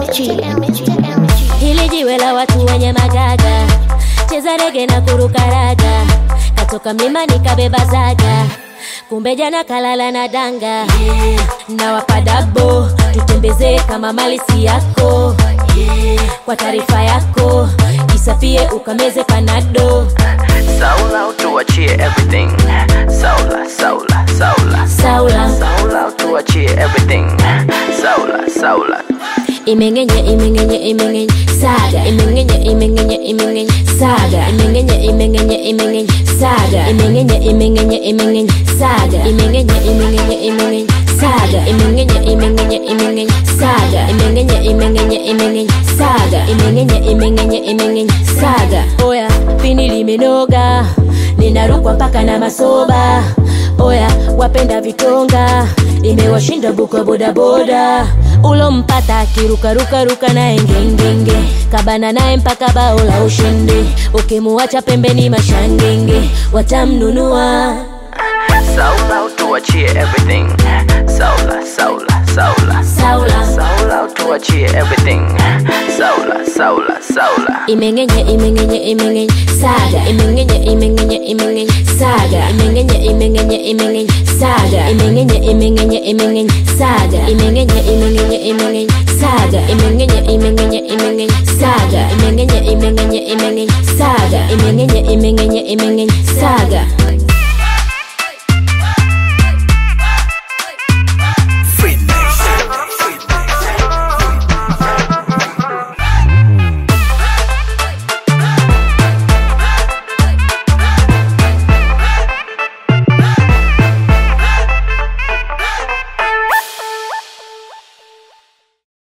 Hili jiwe la watu wenye magaga, cheza rege na kuruka raga, katoka mlimani kabeba zaga, kumbe jana kalala na danga. Na wapadabo tutembeze kama malisi yako, kwa taarifa yako isapie ukameze panado. Saula utuachie everything. Saula, Saula, Saula, Saula, Saula utuachie everything. Saula, Saula. Imengenye, imengenye, imengenye, saga. Imengenye, imengenye, imengenye, saga. Imengenye, imengenye, imengenye, saga. Imengenye, imengenye, imengenye, saga. Imengenye, imengenye, imengenye, saga. Imengenye, imengenye, imengenye, saga. Imengenye, imengenye, imengenye, saga. Imengenye, imengenye, imengenye, saga. Oya, pini limenoga, ninarukwa mpaka na masoba. Oya, wapenda vitonga, imewashinda buka boda boda. Ulo mpata kiruka ruka ruka na engengenge, kabana nae mpaka bao la ushindi. Ukimuacha pembeni mashangenge, watamnunua. Saula utuachie everything. Saula, Saula, Saula, Saula, Saula utuachie everything. Saula, Saula, Saula. Imengenye, imengenye, imengenye, saga. Imengenye, imengenye, imengenye, saga. Imengenye, imengenye, imengenye, saga. Imengenye, imengenye, imengenye, saga. Imengenye, imengenye, imengenye, saga. Imengenye, imengenye, imengenye, saga. Imengenye, imengenye, imengenye, saga. Imengenye, imengenye, imengenye, saga.